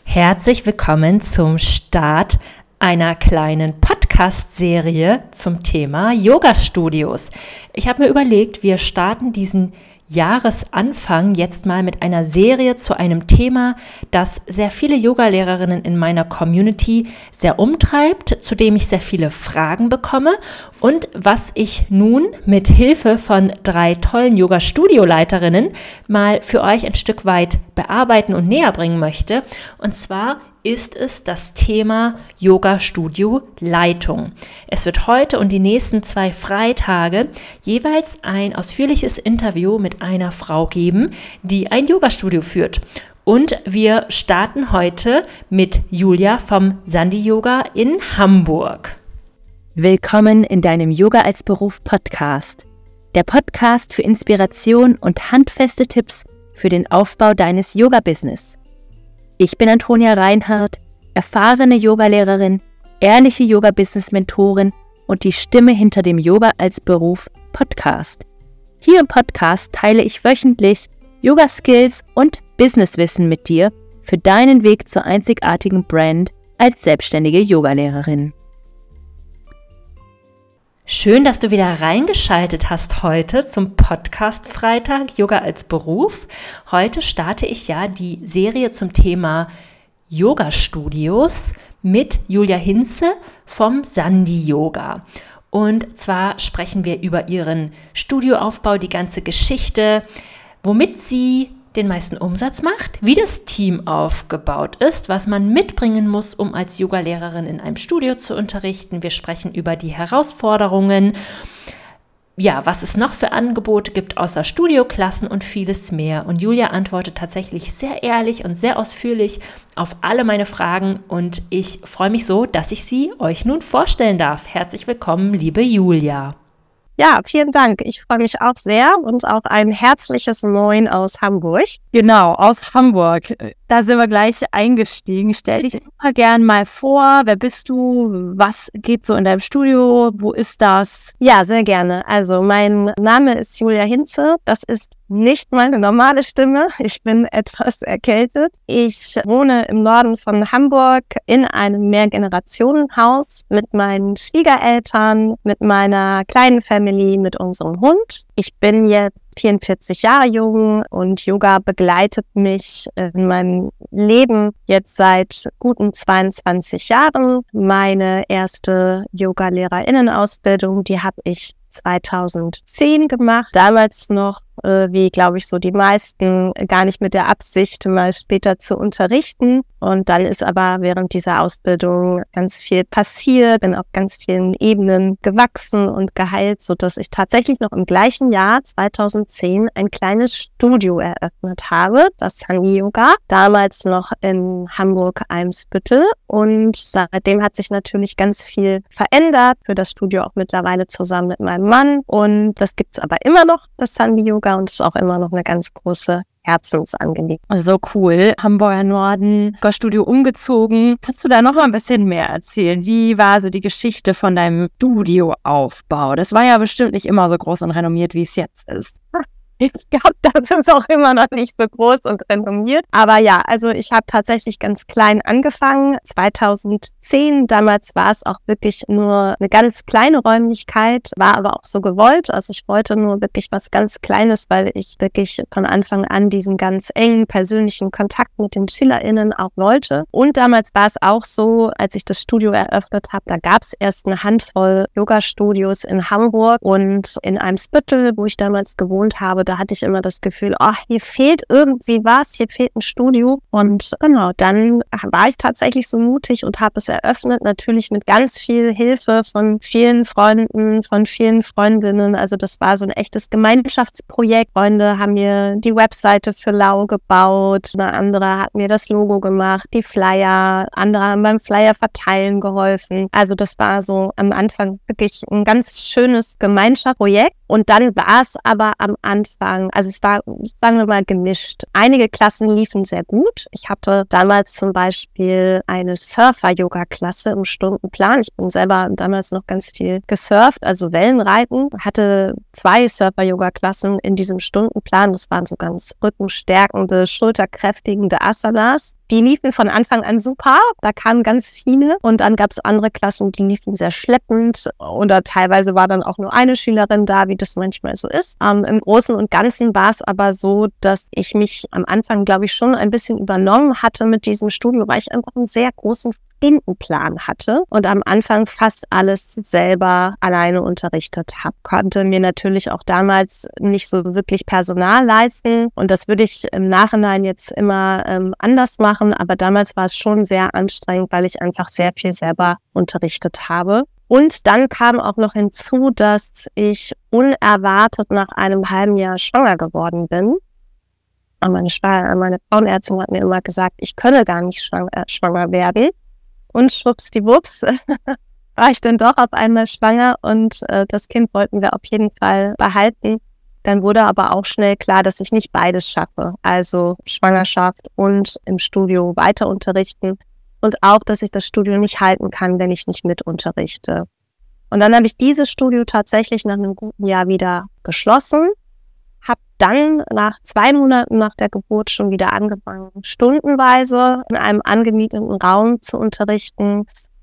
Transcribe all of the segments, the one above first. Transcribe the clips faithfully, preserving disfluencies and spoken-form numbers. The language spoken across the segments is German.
Herzlich willkommen zum Start einer kleinen Podcast-Serie zum Thema Yoga-Studios. Ich habe mir überlegt, wir starten diesen Jahresanfang jetzt mal mit einer Serie zu einem Thema, das sehr viele Yogalehrerinnen in meiner Community sehr umtreibt, zu dem ich sehr viele Fragen bekomme und was ich nun mit Hilfe von drei tollen Yoga-Studio-Leiterinnen mal für euch ein Stück weit bearbeiten und näher bringen möchte. Und zwar ist es das Thema Yoga-Studio-Leitung. Es wird heute und die nächsten zwei Freitage jeweils ein ausführliches Interview mit einer Frau geben, die ein Yoga-Studio führt. Und wir starten heute mit Julia vom Sandi Yoga in Hamburg. Willkommen in deinem Yoga als Beruf Podcast. Der Podcast für Inspiration und handfeste Tipps für den Aufbau deines Yoga-Business. Ich bin Antonia Reinhardt, erfahrene Yogalehrerin, ehrliche Yoga-Business-Mentorin und die Stimme hinter dem Yoga als Beruf Podcast. Hier im Podcast teile ich wöchentlich Yoga-Skills und Businesswissen mit dir für deinen Weg zur einzigartigen Brand als selbstständige Yogalehrerin. Schön, dass du wieder reingeschaltet hast heute zum Podcast Freitag Yoga als Beruf. Heute starte ich ja die Serie zum Thema Yoga-Studios mit Julia Hinze vom Sandi Yoga. Und zwar sprechen wir über ihren Studioaufbau, die ganze Geschichte, womit sie den meisten Umsatz macht, wie das Team aufgebaut ist, was man mitbringen muss, um als Yogalehrerin in einem Studio zu unterrichten. Wir sprechen über die Herausforderungen, ja, was es noch für Angebote gibt außer Studioklassen und vieles mehr. Und Julia antwortet tatsächlich sehr ehrlich und sehr ausführlich auf alle meine Fragen und ich freue mich so, dass ich sie euch nun vorstellen darf. Herzlich willkommen, liebe Julia. Ja, vielen Dank. Ich freue mich auch sehr und auch ein herzliches Moin aus Hamburg. Genau, aus Hamburg. Da sind wir gleich eingestiegen. Stell dich super gern mal vor. Wer bist du? Was geht so in deinem Studio? Wo ist das? Ja, sehr gerne. Also mein Name ist Julia Hinze. Das ist nicht meine normale Stimme. Ich bin etwas erkältet. Ich wohne im Norden von Hamburg in einem Mehrgenerationenhaus mit meinen Schwiegereltern, mit meiner kleinen Family, mit unserem Hund. Ich bin jetzt vierundvierzig Jahre jung und Yoga begleitet mich in meinem Leben jetzt seit guten zweiundzwanzig Jahren. Meine erste Yoga-LehrerInnen-Ausbildung, die habe ich zweitausendzehn gemacht. Damals noch, äh, wie glaube ich so die meisten, gar nicht mit der Absicht, mal später zu unterrichten. Und dann ist aber während dieser Ausbildung ganz viel passiert, bin auf ganz vielen Ebenen gewachsen und geheilt, sodass ich tatsächlich noch im gleichen Jahr zweitausendzehn ein kleines Studio eröffnet habe, das Sandi Yoga, damals noch in Hamburg-Eimsbüttel. Und seitdem hat sich natürlich ganz viel verändert, für das Studio auch mittlerweile zusammen mit meinem Mann. Und das gibt's aber immer noch, das Sandi Yoga, und ist auch immer noch eine ganz große Herzensangelegenheit. Also cool, Hamburger Norden, Studio umgezogen. Kannst du da noch mal ein bisschen mehr erzählen? Wie war so die Geschichte von deinem Studioaufbau? Das war ja bestimmt nicht immer so groß und renommiert, wie es jetzt ist. Ich glaube, das ist auch immer noch nicht so groß und renommiert. Aber ja, also ich habe tatsächlich ganz klein angefangen. zweitausendzehn, damals war es auch wirklich nur eine ganz kleine Räumlichkeit, war aber auch so gewollt. Also ich wollte nur wirklich was ganz Kleines, weil ich wirklich von Anfang an diesen ganz engen persönlichen Kontakt mit den SchülerInnen auch wollte. Und damals war es auch so, als ich das Studio eröffnet habe, da gab es erst eine Handvoll Yoga-Studios in Hamburg und in Eimsbüttel, wo ich damals gewohnt habe. Da hatte ich immer das Gefühl, oh, hier fehlt irgendwie was, hier fehlt ein Studio. Und genau, dann war ich tatsächlich so mutig und habe es eröffnet, natürlich mit ganz viel Hilfe von vielen Freunden, von vielen Freundinnen. Also das war so ein echtes Gemeinschaftsprojekt. Freunde haben mir die Webseite für Lau gebaut, eine andere hat mir das Logo gemacht, die Flyer, andere haben beim Flyer verteilen geholfen. Also das war so am Anfang wirklich ein ganz schönes Gemeinschaftsprojekt. Und dann war es aber am Anfang, also es war, sagen wir mal, gemischt. Einige Klassen liefen sehr gut. Ich hatte damals zum Beispiel eine Surfer-Yoga-Klasse im Stundenplan. Ich bin selber damals noch ganz viel gesurft, also Wellenreiten. Hatte zwei Surfer-Yoga-Klassen in diesem Stundenplan. Das waren so ganz rückenstärkende, schulterkräftigende Asanas. Die liefen von Anfang an super, da kamen ganz viele und dann gab es andere Klassen, die liefen sehr schleppend oder teilweise war dann auch nur eine Schülerin da, wie das manchmal so ist. Ähm, im Großen und Ganzen war es aber so, dass ich mich am Anfang, glaube ich, schon ein bisschen übernommen hatte mit diesem Studio, weil ich einfach einen sehr großen Stundenplan hatte und am Anfang fast alles selber alleine unterrichtet habe. Konnte mir natürlich auch damals nicht so wirklich Personal leisten und das würde ich im Nachhinein jetzt immer ähm, anders machen, aber damals war es schon sehr anstrengend, weil ich einfach sehr viel selber unterrichtet habe. Und dann kam auch noch hinzu, dass ich unerwartet nach einem halben Jahr schwanger geworden bin. Und meine, Schw- meine Frauenärztin hat mir immer gesagt, ich könne gar nicht schwanger, äh, schwanger werden. Und schwuppsdiwupps war ich dann doch auf einmal schwanger und äh, das Kind wollten wir auf jeden Fall behalten. Dann wurde aber auch schnell klar, dass ich nicht beides schaffe, also Schwangerschaft und im Studio weiter unterrichten und auch, dass ich das Studio nicht halten kann, wenn ich nicht mit unterrichte. Und dann habe ich dieses Studio tatsächlich nach einem guten Jahr wieder geschlossen, habe dann nach zwei Monaten nach der Geburt schon wieder angefangen, stundenweise in einem angemieteten Raum zu unterrichten.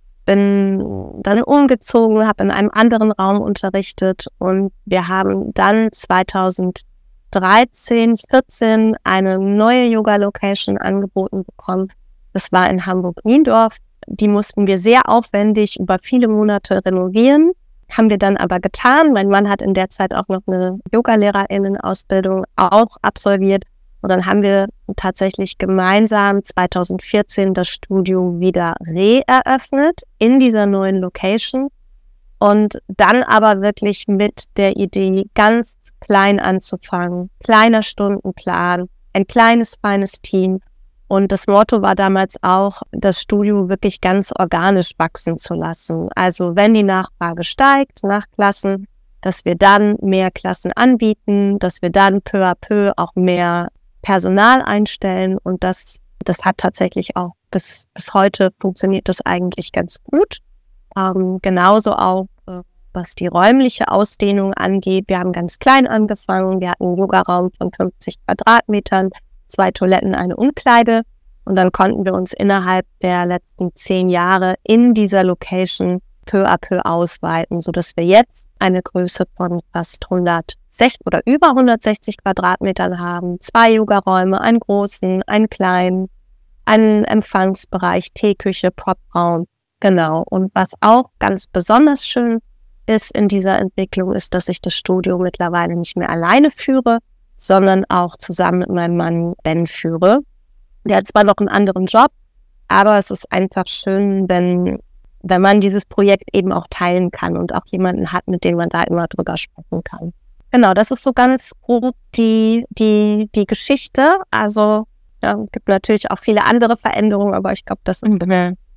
Bin dann umgezogen, habe in einem anderen Raum unterrichtet und wir haben dann zweitausenddreizehn, vierzehn eine neue Yoga-Location angeboten bekommen. Das war in Hamburg-Niendorf. Die mussten wir sehr aufwendig über viele Monate renovieren. Haben wir dann aber getan. Mein Mann hat in der Zeit auch noch eine Yoga-LehrerInnen-Ausbildung auch absolviert. Und dann haben wir tatsächlich gemeinsam zweitausendvierzehn das Studio wieder re-eröffnet in dieser neuen Location. Und dann aber wirklich mit der Idee, ganz klein anzufangen. Kleiner Stundenplan, ein kleines, feines Team. Und das Motto war damals auch, das Studio wirklich ganz organisch wachsen zu lassen. Also wenn die Nachfrage steigt nach Klassen, dass wir dann mehr Klassen anbieten, dass wir dann peu à peu auch mehr Personal einstellen. Und das, das hat tatsächlich auch bis, bis heute funktioniert das eigentlich ganz gut. Ähm, genauso auch, äh, was die räumliche Ausdehnung angeht. Wir haben ganz klein angefangen. Wir hatten einen Yogaraum von fünfzig Quadratmetern. Zwei Toiletten, eine Umkleide und dann konnten wir uns innerhalb der letzten zehn Jahre in dieser Location peu à peu ausweiten, sodass wir jetzt eine Größe von fast hundertsechzig oder über hundertsechzig Quadratmetern haben. Zwei Yogaräume, einen großen, einen kleinen, einen Empfangsbereich, Teeküche, Popraum. Genau. Und was auch ganz besonders schön ist in dieser Entwicklung, ist, dass ich das Studio mittlerweile nicht mehr alleine führe, sondern auch zusammen mit meinem Mann Ben führe. Der hat zwar noch einen anderen Job, aber es ist einfach schön, wenn, wenn man dieses Projekt eben auch teilen kann und auch jemanden hat, mit dem man da immer drüber sprechen kann. Genau, das ist so ganz grob die, die, die Geschichte. Also ja, gibt natürlich auch viele andere Veränderungen, aber ich glaube, das ist...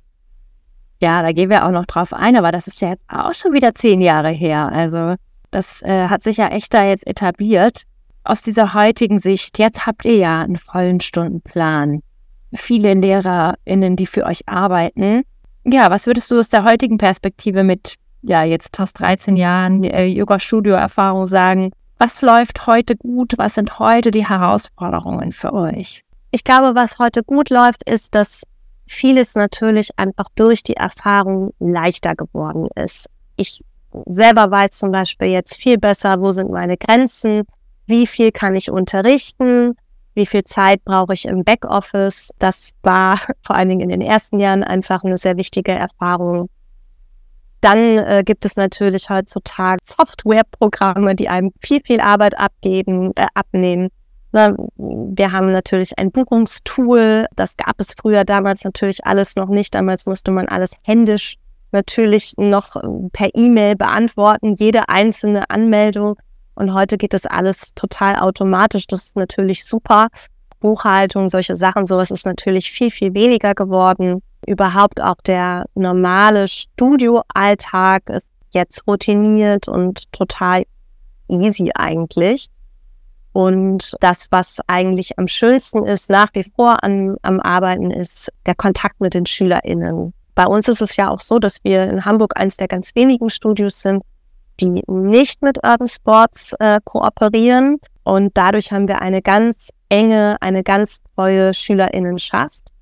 Ja, da gehen wir auch noch drauf ein, aber das ist ja jetzt auch schon wieder zehn Jahre her. Also das äh, hat sich ja echt da jetzt etabliert. Aus dieser heutigen Sicht, jetzt habt ihr ja einen vollen Stundenplan. Viele LehrerInnen, die für euch arbeiten. Ja, was würdest du aus der heutigen Perspektive mit, ja, jetzt fast dreizehn Jahren äh, Yoga-Studio-Erfahrung sagen? Was läuft heute gut? Was sind heute die Herausforderungen für euch? Ich glaube, was heute gut läuft, ist, dass vieles natürlich einfach durch die Erfahrung leichter geworden ist. Ich selber weiß zum Beispiel jetzt viel besser, wo sind meine Grenzen, wie viel kann ich unterrichten, wie viel Zeit brauche ich im Backoffice. Das war vor allen Dingen in den ersten Jahren einfach eine sehr wichtige Erfahrung. Dann äh, gibt es natürlich heutzutage Softwareprogramme, die einem viel, viel Arbeit abgeben, äh, abnehmen. Na, wir haben natürlich ein Buchungstool, das gab es früher damals natürlich alles noch nicht. Damals musste man alles händisch natürlich noch per E-Mail beantworten, jede einzelne Anmeldung. Und heute geht das alles total automatisch. Das ist natürlich super. Buchhaltung, solche Sachen, sowas ist natürlich viel, viel weniger geworden. Überhaupt auch der normale Studioalltag ist jetzt routiniert und total easy eigentlich. Und das, was eigentlich am schönsten ist, nach wie vor an, am Arbeiten, ist der Kontakt mit den SchülerInnen. Bei uns ist es ja auch so, dass wir in Hamburg eines der ganz wenigen Studios sind, die nicht mit Urban Sports äh, kooperieren. Und dadurch haben wir eine ganz enge, eine ganz treue SchülerInnenschaft.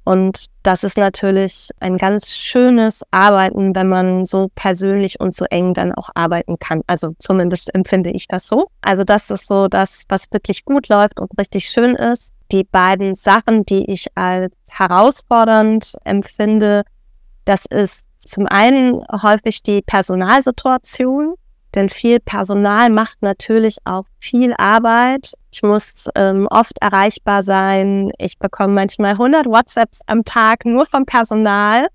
Und das ist natürlich ein ganz schönes Arbeiten, wenn man so persönlich und so eng dann auch arbeiten kann. Also zumindest empfinde ich das so. Also das ist so das, was wirklich gut läuft und richtig schön ist. Die beiden Sachen, die ich als herausfordernd empfinde, das ist zum einen häufig die Personalsituation. Denn viel Personal macht natürlich auch viel Arbeit. Ich muss ähm, oft erreichbar sein. Ich bekomme manchmal hundert WhatsApps am Tag nur vom Personal.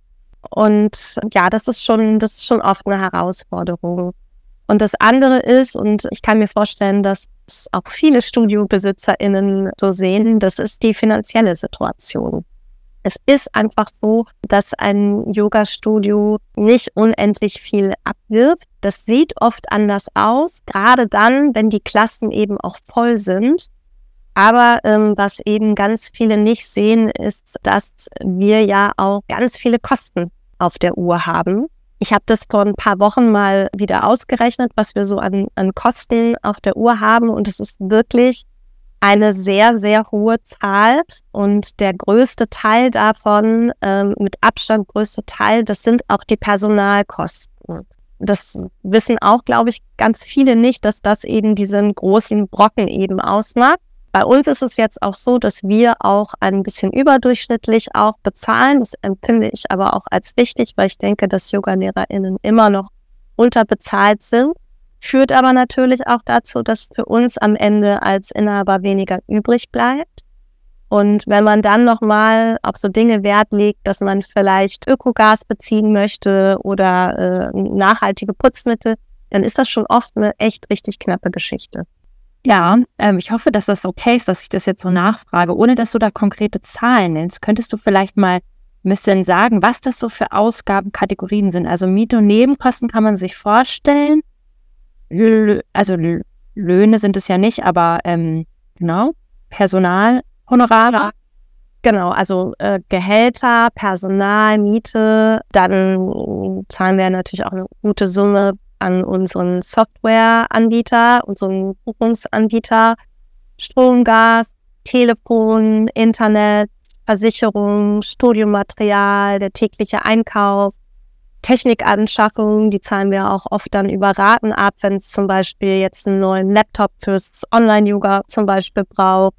Und ja, das ist schon, das ist schon oft eine Herausforderung. Und das andere ist, und ich kann mir vorstellen, dass es auch viele StudiobesitzerInnen so sehen, das ist die finanzielle Situation. Es ist einfach so, dass ein Yoga-Studio nicht unendlich viel abwirft. Das sieht oft anders aus, gerade dann, wenn die Klassen eben auch voll sind. Aber ähm, was eben ganz viele nicht sehen, ist, dass wir ja auch ganz viele Kosten auf der Uhr haben. Ich habe das vor ein paar Wochen mal wieder ausgerechnet, was wir so an, an Kosten auf der Uhr haben. Und es ist wirklich eine sehr, sehr hohe Zahl, und der größte Teil davon, ähm, mit Abstand größte Teil, das sind auch die Personalkosten. Das wissen auch, glaube ich, ganz viele nicht, dass das eben diesen großen Brocken eben ausmacht. Bei uns ist es jetzt auch so, dass wir auch ein bisschen überdurchschnittlich auch bezahlen. Das empfinde ich aber auch als wichtig, weil ich denke, dass YogalehrerInnen immer noch unterbezahlt sind. Führt aber natürlich auch dazu, dass für uns am Ende als Inhaber weniger übrig bleibt. Und wenn man dann nochmal auf so Dinge Wert legt, dass man vielleicht Ökogas beziehen möchte oder äh, nachhaltige Putzmittel, dann ist das schon oft eine echt richtig knappe Geschichte. Ja, ähm, ich hoffe, dass das okay ist, dass ich das jetzt so nachfrage, ohne dass du da konkrete Zahlen nennst. Könntest du vielleicht mal ein bisschen sagen, was das so für Ausgabenkategorien sind? Also Miete und Nebenkosten kann man sich vorstellen. Also Löhne sind es ja nicht, aber ähm, genau, Personal, Honorare. Ja. Genau, also äh, Gehälter, Personal, Miete, dann zahlen wir natürlich auch eine gute Summe an unseren Softwareanbieter, unseren Buchungsanbieter, Strom, Gas, Telefon, Internet, Versicherung, Studiomaterial, der tägliche Einkauf, Technikanschaffung, die zahlen wir auch oft dann über Raten ab, wenn es zum Beispiel jetzt einen neuen Laptop fürs Online-Yoga zum Beispiel braucht.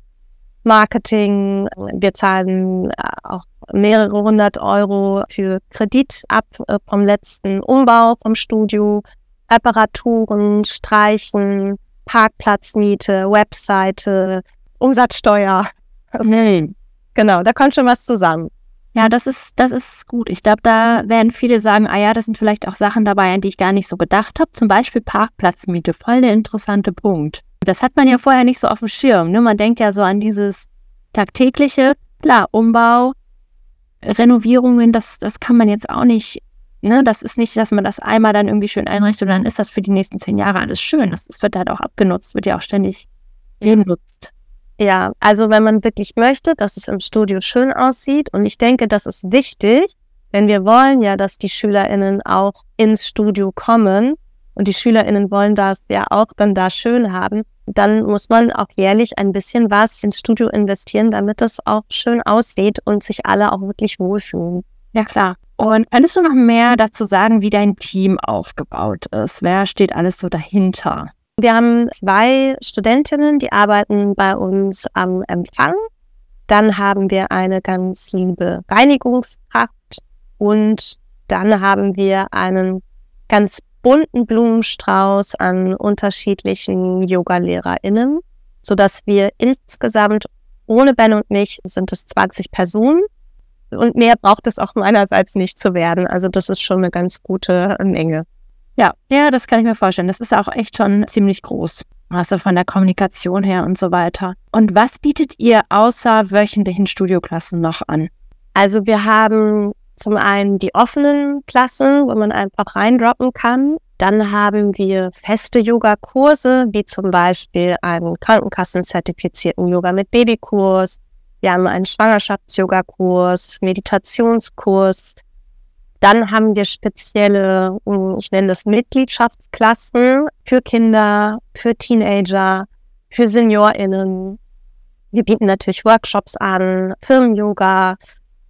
Marketing, wir zahlen auch mehrere hundert Euro für Kredit ab vom letzten Umbau vom Studio, Reparaturen, Streichen, Parkplatzmiete, Webseite, Umsatzsteuer. Mhm. Genau, da kommt schon was zusammen. Ja, das ist, das ist gut. Ich glaube, da werden viele sagen, ah ja, das sind vielleicht auch Sachen dabei, an die ich gar nicht so gedacht habe. Zum Beispiel Parkplatzmiete, voll der interessante Punkt. Das hat man ja vorher nicht so auf dem Schirm. Ne? Man denkt ja so an dieses tagtägliche, klar, Umbau, Renovierungen, das, das kann man jetzt auch nicht, ne? Das ist nicht, dass man das einmal dann irgendwie schön einrichtet und dann ist das für die nächsten zehn Jahre alles schön. Das, das wird halt auch abgenutzt, wird ja auch ständig genutzt. Ja, also wenn man wirklich möchte, dass es im Studio schön aussieht, und ich denke, das ist wichtig, denn wir wollen ja, dass die SchülerInnen auch ins Studio kommen und die SchülerInnen wollen das ja auch dann da schön haben, dann muss man auch jährlich ein bisschen was ins Studio investieren, damit es auch schön aussieht und sich alle auch wirklich wohlfühlen. Ja, klar. Und könntest du noch mehr dazu sagen, wie dein Team aufgebaut ist? Wer steht alles so dahinter? Wir haben zwei Studentinnen, die arbeiten bei uns am Empfang. Dann haben wir eine ganz liebe Reinigungskraft und dann haben wir einen ganz bunten Blumenstrauß an unterschiedlichen YogalehrerInnen, sodass wir insgesamt, ohne Ben und mich, sind es zwanzig Personen. Und mehr braucht es auch meinerseits nicht zu werden. Also das ist schon eine ganz gute Menge. Ja, ja, das kann ich mir vorstellen. Das ist auch echt schon ziemlich groß. Also von der Kommunikation her und so weiter. Und was bietet ihr außer wöchentlichen Studioklassen noch an? Also wir haben zum einen die offenen Klassen, wo man einfach reindroppen kann. Dann haben wir feste Yogakurse, wie zum Beispiel einen Krankenkassen-zertifizierten Yoga mit Babykurs. Wir haben einen Schwangerschafts-Yoga-Kurs, Meditationskurs. Dann haben wir spezielle, ich nenne das Mitgliedschaftsklassen für Kinder, für Teenager, für SeniorInnen. Wir bieten natürlich Workshops an, Firmen-Yoga,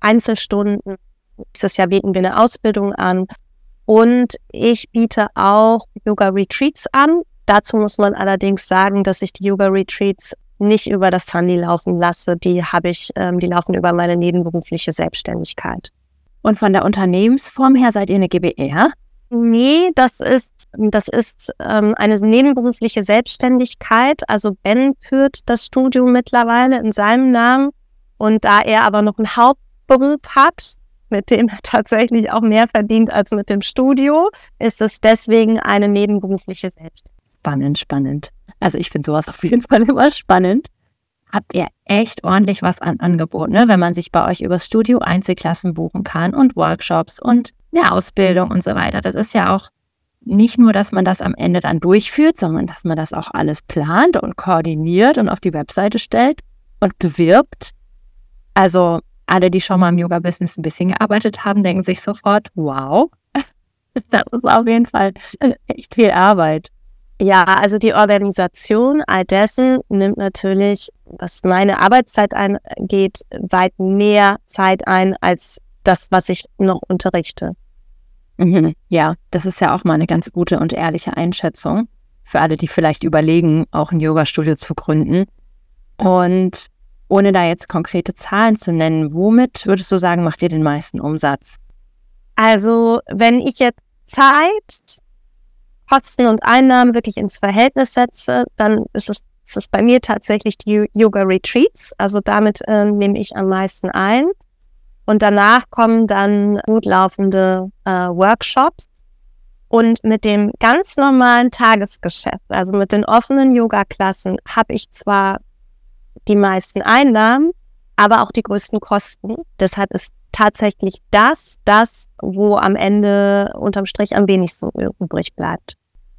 Einzelstunden. Nächstes Jahr bieten wir eine Ausbildung an. Und ich biete auch Yoga-Retreats an. Dazu muss man allerdings sagen, dass ich die Yoga-Retreats nicht über das Handy laufen lasse. Die habe ich, ähm, die laufen über meine nebenberufliche Selbstständigkeit. Und von der Unternehmensform her seid ihr eine GbR? Nee, das ist, das ist ähm, eine nebenberufliche Selbstständigkeit. Also Ben führt das Studio mittlerweile in seinem Namen. Und da er aber noch einen Hauptberuf hat, mit dem er tatsächlich auch mehr verdient als mit dem Studio, ist es deswegen eine nebenberufliche Selbstständigkeit. Spannend, spannend. Also ich finde sowas auf jeden Fall immer spannend. Habt ihr echt ordentlich was an Angebot, ne? Wenn man sich bei euch übers Studio Einzelklassen buchen kann und Workshops und eine Ausbildung und so weiter. Das ist ja auch nicht nur, dass man das am Ende dann durchführt, sondern dass man das auch alles plant und koordiniert und auf die Webseite stellt und bewirbt. Also alle, die schon mal im Yoga-Business ein bisschen gearbeitet haben, denken sich sofort, wow, das ist auf jeden Fall echt viel Arbeit. Ja, also die Organisation all dessen nimmt natürlich, was meine Arbeitszeit angeht, weit mehr Zeit ein als das, was ich noch unterrichte. Mhm. Ja, das ist ja auch mal eine ganz gute und ehrliche Einschätzung für alle, die vielleicht überlegen, auch ein Yoga-Studio zu gründen. Und ohne da jetzt konkrete Zahlen zu nennen, womit würdest du sagen, macht ihr den meisten Umsatz? Also wenn ich jetzt Zeit, Kosten und Einnahmen wirklich ins Verhältnis setze, dann ist es, ist es bei mir tatsächlich die Yoga-Retreats. Also damit äh, nehme ich am meisten ein. Und danach kommen dann gut laufende äh, Workshops. Und mit dem ganz normalen Tagesgeschäft, also mit den offenen Yoga-Klassen, habe ich zwar die meisten Einnahmen, aber auch die größten Kosten. Deshalb ist tatsächlich das, das, wo am Ende unterm Strich am wenigsten übrig bleibt.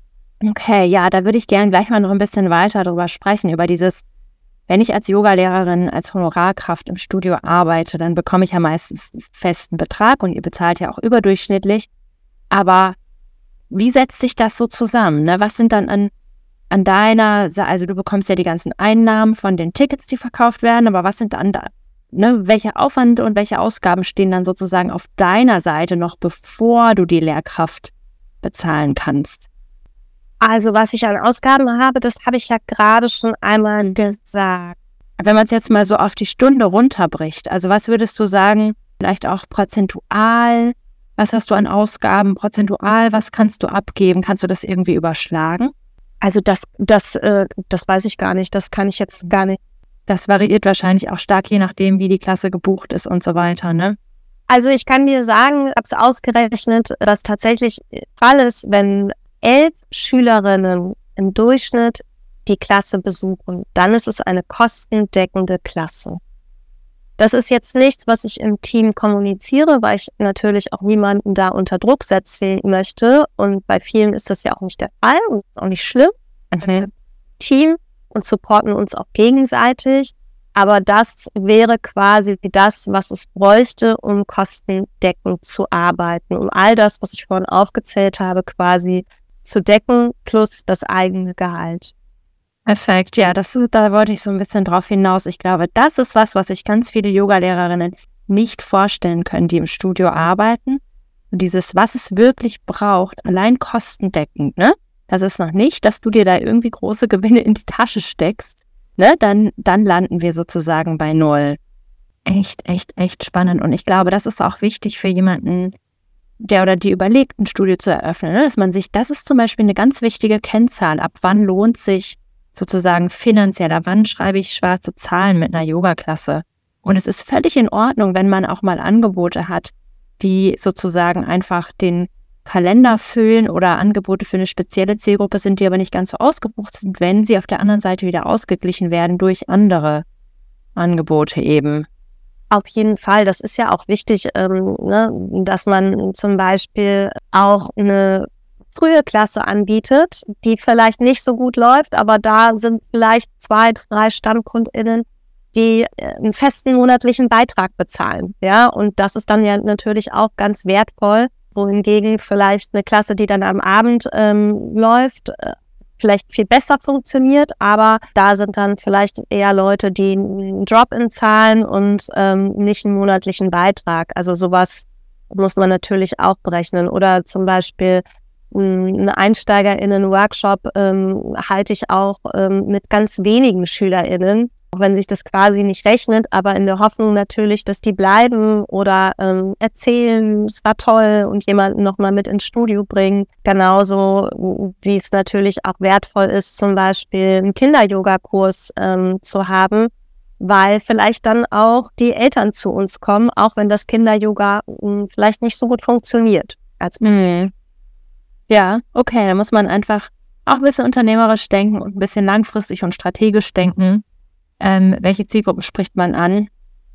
Okay, ja, da würde ich gerne gleich mal noch ein bisschen weiter drüber sprechen, über dieses, wenn ich als Yogalehrerin, als Honorarkraft im Studio arbeite, dann bekomme ich ja meistens einen festen Betrag und ihr bezahlt ja auch überdurchschnittlich. Aber wie setzt sich das so zusammen? Ne? Was sind dann an, an deiner, also du bekommst ja die ganzen Einnahmen von den Tickets, die verkauft werden, aber was sind dann da, ne, welcher Aufwand und welche Ausgaben stehen dann sozusagen auf deiner Seite noch, bevor du die Lehrkraft bezahlen kannst? Also was ich an Ausgaben habe, das habe ich ja gerade schon einmal gesagt. Wenn man es jetzt mal so auf die Stunde runterbricht, also was würdest du sagen, vielleicht auch prozentual, was hast du an Ausgaben prozentual, was kannst du abgeben, kannst du das irgendwie überschlagen? Also das, das, äh, das weiß ich gar nicht, das kann ich jetzt gar nicht. Das variiert wahrscheinlich auch stark, je nachdem, wie die Klasse gebucht ist und so weiter, ne? Also ich kann dir sagen, ich habe es ausgerechnet, dass tatsächlich der Fall ist, wenn elf Schülerinnen im Durchschnitt die Klasse besuchen, dann ist es eine kostendeckende Klasse. Das ist jetzt nichts, was ich im Team kommuniziere, weil ich natürlich auch niemanden da unter Druck setzen möchte. Und bei vielen ist das ja auch nicht der Fall und auch nicht schlimm. Okay. Team und supporten uns auch gegenseitig. Aber das wäre quasi das, was es bräuchte, um kostendeckend zu arbeiten, um all das, was ich vorhin aufgezählt habe, quasi zu decken, plus das eigene Gehalt. Perfekt, ja, das, da wollte ich so ein bisschen drauf hinaus. Ich glaube, das ist was, was sich ganz viele Yogalehrerinnen nicht vorstellen können, die im Studio arbeiten. Und dieses, was es wirklich braucht, allein kostendeckend, ne? Das ist noch nicht, dass du dir da irgendwie große Gewinne in die Tasche steckst, ne? Dann, dann landen wir sozusagen bei Null. Echt, echt, echt spannend. Und ich glaube, das ist auch wichtig für jemanden, der oder die überlegt, ein Studio zu eröffnen, ne? Dass man sich, das ist zum Beispiel eine ganz wichtige Kennzahl. Ab wann lohnt sich sozusagen finanziell, ab wann schreibe ich schwarze Zahlen mit einer Yoga-Klasse? Und es ist völlig in Ordnung, wenn man auch mal Angebote hat, die sozusagen einfach den Kalender füllen oder Angebote für eine spezielle Zielgruppe sind, die aber nicht ganz so ausgebucht sind, wenn sie auf der anderen Seite wieder ausgeglichen werden durch andere Angebote eben. Auf jeden Fall, das ist ja auch wichtig, ähm, ne, dass man zum Beispiel auch eine frühe Klasse anbietet, die vielleicht nicht so gut läuft, aber da sind vielleicht zwei, drei StammkundInnen, die einen festen monatlichen Beitrag bezahlen. Ja, und das ist dann ja natürlich auch ganz wertvoll, wohingegen vielleicht eine Klasse, die dann am Abend ähm, läuft, äh, vielleicht viel besser funktioniert, aber da sind dann vielleicht eher Leute, die einen Drop-in zahlen und ähm, nicht einen monatlichen Beitrag. Also sowas muss man natürlich auch berechnen. Oder zum Beispiel ein EinsteigerInnen-Workshop ähm, halte ich auch ähm, mit ganz wenigen SchülerInnen, auch wenn sich das quasi nicht rechnet, aber in der Hoffnung natürlich, dass die bleiben oder ähm, erzählen, es war toll und jemanden nochmal mit ins Studio bringen. Genauso wie es natürlich auch wertvoll ist, zum Beispiel einen Kinder-Yoga-Kurs ähm, zu haben, weil vielleicht dann auch die Eltern zu uns kommen, auch wenn das Kinder-Yoga mh, vielleicht nicht so gut funktioniert. Als mhm. Ja, okay, da muss man einfach auch ein bisschen unternehmerisch denken und ein bisschen langfristig und strategisch denken. Ähm, welche Zielgruppe spricht man an?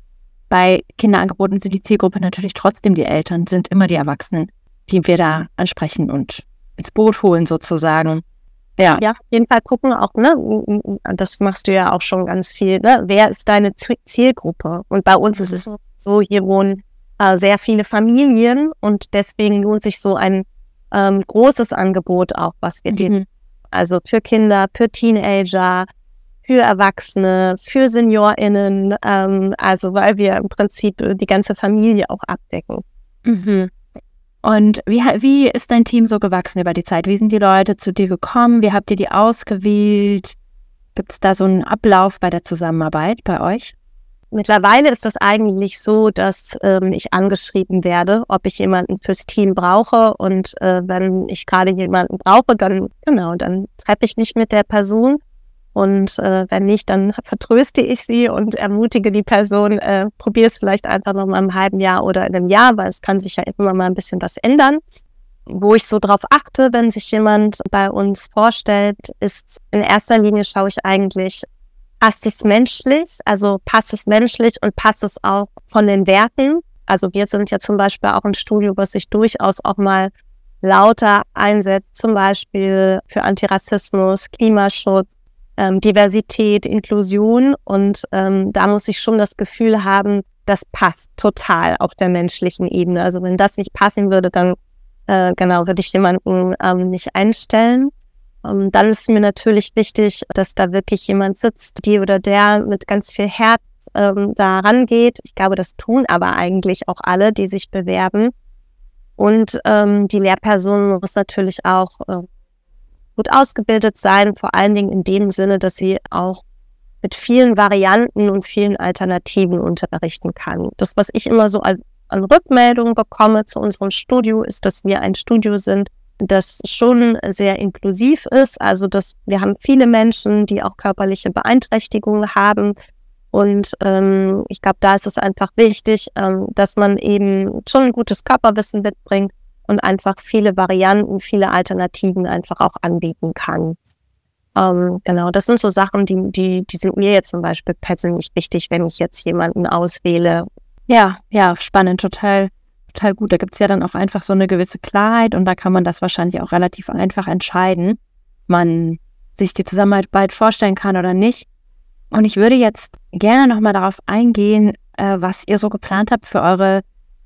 Bei Kinderangeboten sind die Zielgruppe natürlich trotzdem die Eltern, sind immer die Erwachsenen, die wir da ansprechen und ins Boot holen sozusagen. Ja, ja, auf jeden Fall gucken auch, ne, das machst du ja auch schon ganz viel, ne, wer ist deine Zielgruppe? Und bei uns ist es so, hier wohnen äh, sehr viele Familien und deswegen lohnt sich so ein ähm, großes Angebot auch, was wir geben. Mhm. Also für Kinder, für Teenager, für Erwachsene, für SeniorInnen, ähm, also weil wir im Prinzip die ganze Familie auch abdecken. Mhm. Und wie, wie ist dein Team so gewachsen über die Zeit? Wie sind die Leute zu dir gekommen? Wie habt ihr die ausgewählt? Gibt es da so einen Ablauf bei der Zusammenarbeit bei euch? Mittlerweile ist das eigentlich so, dass ähm, ich angeschrieben werde, ob ich jemanden fürs Team brauche. Und äh, wenn ich gerade jemanden brauche, dann genau, dann treffe ich mich mit der Person. Und äh, wenn nicht, dann vertröste ich sie und ermutige die Person, äh, probier es vielleicht einfach noch mal im halben Jahr oder in einem Jahr, weil es kann sich ja immer mal ein bisschen was ändern. Wo ich so drauf achte, wenn sich jemand bei uns vorstellt, ist in erster Linie schaue ich eigentlich, passt es menschlich, also passt es menschlich und passt es auch von den Werten. Also wir sind ja zum Beispiel auch ein Studio, was sich durchaus auch mal lauter einsetzt, zum Beispiel für Antirassismus, Klimaschutz, ähm, Diversität, Inklusion. Und ähm, da muss ich schon das Gefühl haben, das passt total auf der menschlichen Ebene. Also wenn das nicht passen würde, dann äh, genau würde ich jemanden ähm, nicht einstellen. Um, dann ist mir natürlich wichtig, dass da wirklich jemand sitzt, die oder der mit ganz viel Herz ähm, da rangeht. Ich glaube, das tun aber eigentlich auch alle, die sich bewerben. Und ähm, die Lehrperson muss natürlich auch äh, gut ausgebildet sein, vor allen Dingen in dem Sinne, dass sie auch mit vielen Varianten und vielen Alternativen unterrichten kann. Das, was ich immer so an, an Rückmeldungen bekomme zu unserem Studio, ist, dass wir ein Studio sind, das schon sehr inklusiv ist, also dass wir haben viele Menschen, die auch körperliche Beeinträchtigungen haben und ähm, ich glaube, da ist es einfach wichtig, ähm, dass man eben schon ein gutes Körperwissen mitbringt und einfach viele Varianten, viele Alternativen einfach auch anbieten kann. Ähm, genau, das sind so Sachen, die, die, die sind mir jetzt zum Beispiel persönlich wichtig, wenn ich jetzt jemanden auswähle. Ja, ja, spannend, total. Total gut. Da gibt es ja dann auch einfach so eine gewisse Klarheit und da kann man das wahrscheinlich auch relativ einfach entscheiden, man sich die Zusammenarbeit vorstellen kann oder nicht. Und ich würde jetzt gerne nochmal darauf eingehen, äh, was ihr so geplant habt für eure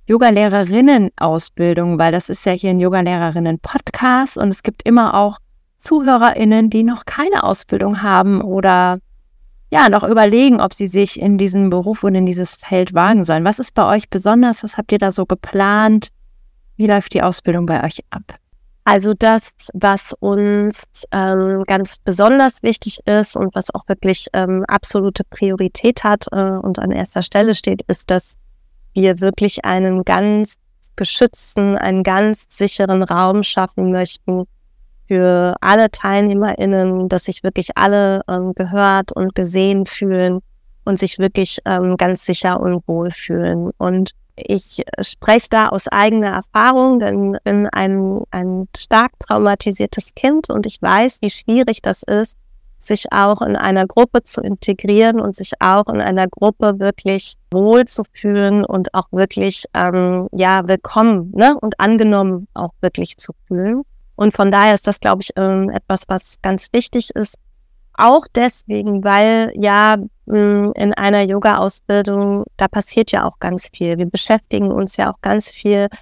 Yoga-Lehrerinnen-Ausbildung, weil das ist ja hier ein Yoga-Lehrerinnen-Podcast und es gibt immer auch ZuhörerInnen, die noch keine Ausbildung haben oder ja, noch überlegen, ob sie sich in diesen Beruf und in dieses Feld wagen sollen. Was ist bei euch besonders? Was habt ihr da so geplant? Wie läuft die Ausbildung bei euch ab? Also das, was uns ähm, ganz besonders wichtig ist und was auch wirklich ähm, absolute Priorität hat äh, und an erster Stelle steht, ist, dass wir wirklich einen ganz geschützten, einen ganz sicheren Raum schaffen möchten, für alle TeilnehmerInnen, dass sich wirklich alle ähm, gehört und gesehen fühlen und sich wirklich ähm, ganz sicher und wohl fühlen. Und ich spreche da aus eigener Erfahrung, denn ich bin ein, ein stark traumatisiertes Kind und ich weiß, wie schwierig das ist, sich auch in einer Gruppe zu integrieren und sich auch in einer Gruppe wirklich wohl zu fühlen und auch wirklich ähm, ja willkommen, ne, und angenommen auch wirklich zu fühlen. Und von daher ist das, glaube ich, ähm, etwas, was ganz wichtig ist. Auch deswegen, weil ja mh, in einer Yoga-Ausbildung, da passiert ja auch ganz viel. Wir beschäftigen uns ja auch ganz viel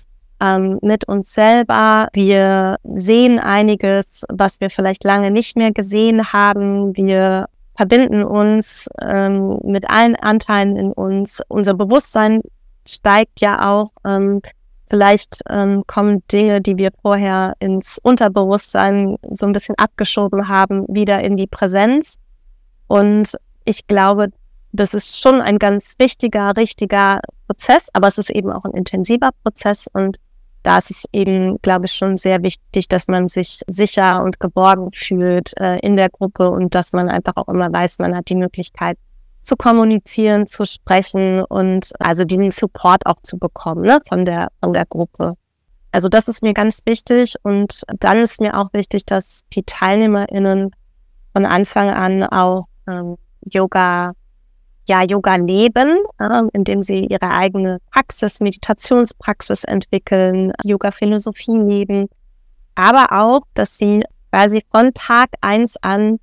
ähm, mit uns selber. Wir sehen einiges, was wir vielleicht lange nicht mehr gesehen haben. Wir verbinden uns ähm, mit allen Anteilen in uns. Unser Bewusstsein steigt ja auch. Ähm, vielleicht ähm, kommen Dinge, die wir vorher ins Unterbewusstsein so ein bisschen abgeschoben haben, wieder in die Präsenz. Und ich glaube, das ist schon ein ganz wichtiger, richtiger Prozess, aber es ist eben auch ein intensiver Prozess. Und da ist es eben, glaube ich, schon sehr wichtig, dass man sich sicher und geborgen fühlt äh, in der Gruppe und dass man einfach auch immer weiß, man hat die Möglichkeit zu kommunizieren, zu sprechen und also diesen Support auch zu bekommen, ne, von der von der Gruppe. Also das ist mir ganz wichtig und dann ist mir auch wichtig, dass die TeilnehmerInnen von Anfang an auch ähm, Yoga ja, Yoga leben, äh, indem sie ihre eigene Praxis, Meditationspraxis entwickeln, Yoga-Philosophie leben, aber auch, dass sie quasi von Tag eins an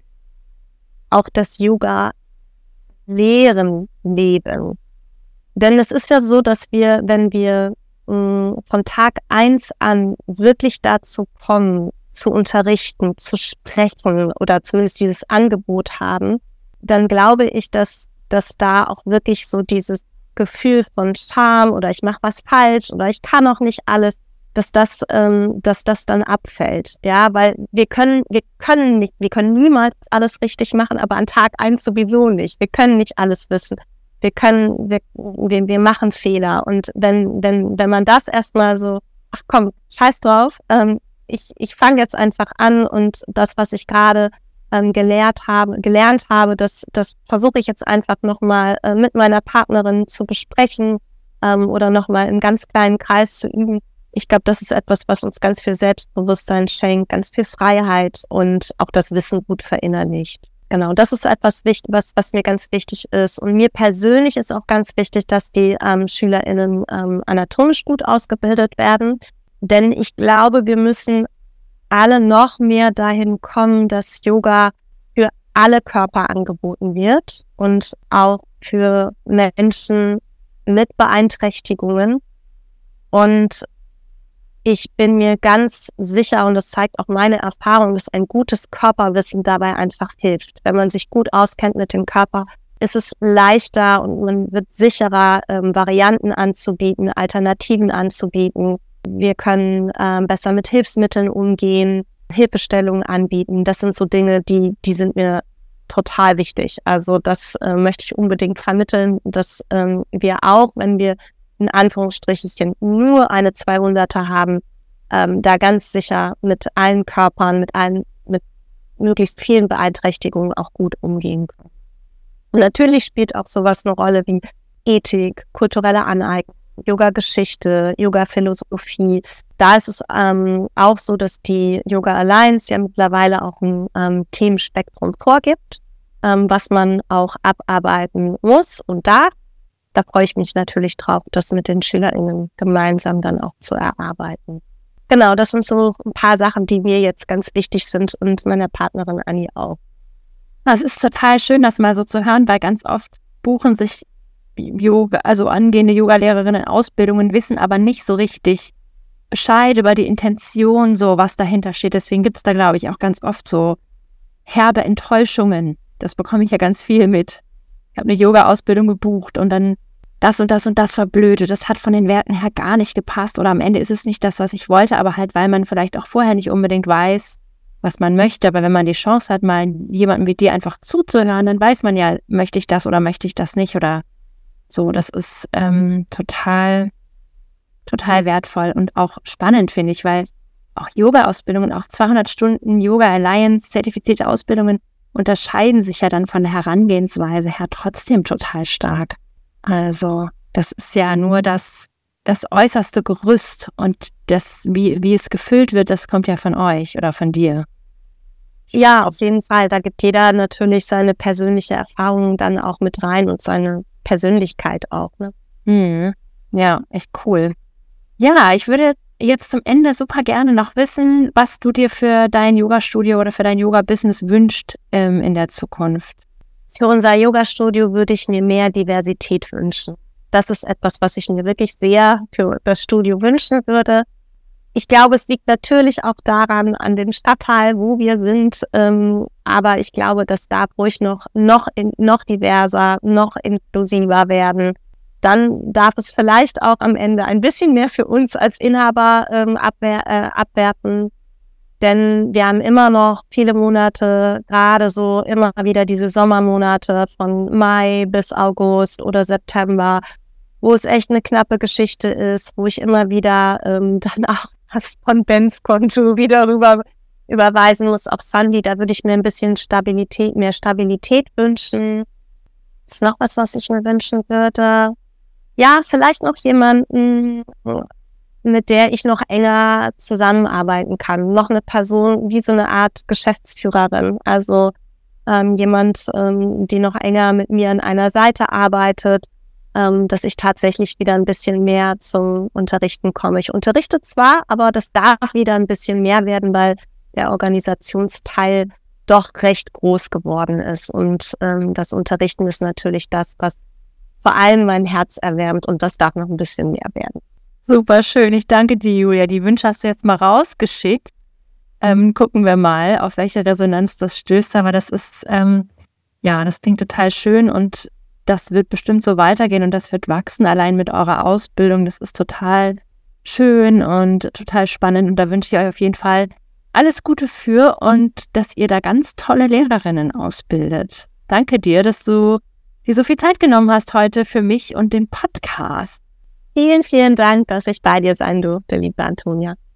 auch das Yoga lehren leben. Denn es ist ja so, dass wir, wenn wir mh, von Tag eins an wirklich dazu kommen, zu unterrichten, zu sprechen oder zumindest dieses Angebot haben, dann glaube ich, dass dass da auch wirklich so dieses Gefühl von Scham oder ich mache was falsch oder ich kann auch nicht alles, dass das, ähm, dass das dann abfällt, ja, weil wir können, wir können nicht, wir können niemals alles richtig machen, aber an Tag eins sowieso nicht. Wir können nicht alles wissen. Wir können, wir, wir, wir machen Fehler und wenn, wenn, wenn man das erstmal so, ach komm, scheiß drauf, ähm, ich, ich fange jetzt einfach an und das, was ich gerade Ähm, gelehrt habe, gelernt habe, das, das versuche ich jetzt einfach nochmal äh, mit meiner Partnerin zu besprechen ähm, oder nochmal in ganz kleinen Kreis zu üben. Ich glaube, das ist etwas, was uns ganz viel Selbstbewusstsein schenkt, ganz viel Freiheit und auch das Wissen gut verinnerlicht. Genau, das ist etwas, wichtig, was, was mir ganz wichtig ist. Und mir persönlich ist auch ganz wichtig, dass die ähm, SchülerInnen ähm, anatomisch gut ausgebildet werden. Denn ich glaube, wir müssen alle noch mehr dahin kommen, dass Yoga für alle Körper angeboten wird und auch für Menschen mit Beeinträchtigungen. Und ich bin mir ganz sicher, und das zeigt auch meine Erfahrung, dass ein gutes Körperwissen dabei einfach hilft. Wenn man sich gut auskennt mit dem Körper, ist es leichter und man wird sicherer, ähm, Varianten anzubieten, Alternativen anzubieten. Wir können ähm, besser mit Hilfsmitteln umgehen, Hilfestellungen anbieten. Das sind so Dinge, die die sind mir total wichtig. Also das äh, möchte ich unbedingt vermitteln, dass ähm, wir auch, wenn wir in Anführungsstrichen nur eine zweihunderter haben, ähm, da ganz sicher mit allen Körpern, mit allen, mit möglichst vielen Beeinträchtigungen auch gut umgehen können. Und natürlich spielt auch sowas eine Rolle wie Ethik, kulturelle Aneignung, Yoga-Geschichte, Yoga-Philosophie. Da ist es ähm, auch so, dass die Yoga Alliance ja mittlerweile auch ein ähm, Themenspektrum vorgibt, ähm, was man auch abarbeiten muss und darf. Da freue ich mich natürlich drauf, das mit den SchülerInnen gemeinsam dann auch zu erarbeiten. Genau, das sind so ein paar Sachen, die mir jetzt ganz wichtig sind und meiner Partnerin Anni auch. Es ist total schön, das mal so zu hören, weil ganz oft buchen sich Yoga, also angehende Yogalehrerinnen Ausbildungen, wissen aber nicht so richtig Bescheid über die Intention, so was dahinter steht. Deswegen gibt es da, glaube ich, auch ganz oft so herbe Enttäuschungen. Das bekomme ich ja ganz viel mit. Ich habe eine Yoga-Ausbildung gebucht und dann das und das und das war blöde. Das hat von den Werten her gar nicht gepasst oder am Ende ist es nicht das, was ich wollte, aber halt, weil man vielleicht auch vorher nicht unbedingt weiß, was man möchte. Aber wenn man die Chance hat, mal jemandem wie dir einfach zuzuhören, dann weiß man ja, möchte ich das oder möchte ich das nicht oder so. Das ist ähm, total, total wertvoll und auch spannend, finde ich, weil auch Yoga-Ausbildungen, auch zweihundert Stunden Yoga Alliance zertifizierte Ausbildungen unterscheiden sich ja dann von der Herangehensweise her trotzdem total stark. Also das ist ja nur das, das äußerste Gerüst und das, wie, wie es gefüllt wird, das kommt ja von euch oder von dir. Ja, auf jeden Fall. Da gibt jeder natürlich seine persönliche Erfahrung dann auch mit rein und seine Persönlichkeit auch. Ne? Hm. Ja, echt cool. Ja, ich würde jetzt zum Ende super gerne noch wissen, was du dir für dein Yoga-Studio oder für dein Yoga-Business wünscht ähm, in der Zukunft. Für unser Yoga-Studio würde ich mir mehr Diversität wünschen. das ist etwas, was ich mir wirklich sehr für das Studio wünschen würde. Ich glaube, es liegt natürlich auch daran, an dem Stadtteil, wo wir sind. Ähm, aber ich glaube, das darf ruhig noch, noch, in, noch diverser, noch inklusiver werden. Dann darf es vielleicht auch am Ende ein bisschen mehr für uns als Inhaber ähm, abwer- äh, abwerten. Denn wir haben immer noch viele Monate, gerade so immer wieder diese Sommermonate von Mai bis August oder September, wo es echt eine knappe Geschichte ist, wo ich immer wieder ähm, dann auch was von Bens Konto wieder rüber überweisen muss auf Sandy. Da würde ich mir ein bisschen Stabilität, mehr Stabilität wünschen. Ist noch was, was ich mir wünschen würde? Ja, vielleicht noch jemanden, mit der ich noch enger zusammenarbeiten kann. Noch eine Person wie so eine Art Geschäftsführerin. Also ähm, jemand, ähm, die noch enger mit mir an einer Seite arbeitet, ähm, dass ich tatsächlich wieder ein bisschen mehr zum Unterrichten komme. Ich unterrichte zwar, aber das darf wieder ein bisschen mehr werden, weil der Organisationsteil doch recht groß geworden ist. Und ähm, das Unterrichten ist natürlich das, was vor allem mein Herz erwärmt, und das darf noch ein bisschen mehr werden. Super schön, ich danke dir, Julia. Die Wünsche hast du jetzt mal rausgeschickt. Ähm, gucken wir mal, auf welche Resonanz das stößt. Aber das ist, ähm, ja, das klingt total schön und das wird bestimmt so weitergehen und das wird wachsen, allein mit eurer Ausbildung. Das ist total schön und total spannend und da wünsche ich euch auf jeden Fall alles Gute für und dass ihr da ganz tolle Lehrerinnen ausbildet. Danke dir, dass du dir so viel Zeit genommen hast heute für mich und den Podcast. Vielen, vielen Dank, dass ich bei dir sein durfte, liebe Antonia.